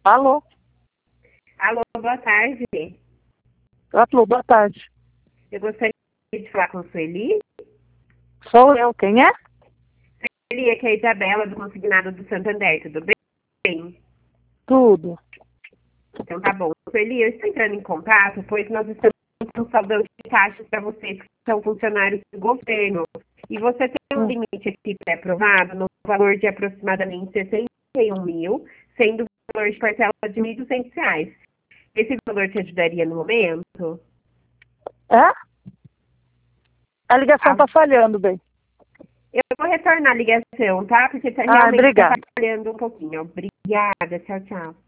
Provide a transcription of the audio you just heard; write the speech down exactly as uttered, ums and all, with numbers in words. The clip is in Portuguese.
Alô? Alô, boa tarde. Alô, boa tarde. Eu gostaria de falar com a Sueli. Sou eu, quem é? Sueli, aqui é a Isabela, do Consignado do Santander, tudo bem? Tudo. Então tá bom. Sueli, eu estou entrando em contato, pois nós estamos com saldão de taxas para vocês que são funcionários do governo. E você tem um Hum. limite aqui pré-aprovado no valor de aproximadamente sessenta e um mil, sendo o valor de parcela de mil e duzentos reais. Esse valor te ajudaria no momento? É? A ligação Ah, tá falhando, bem. Eu vou retornar a ligação, tá? Porque tá, Ah, realmente está obrigada. falhando um pouquinho. Obrigada, tchau, tchau.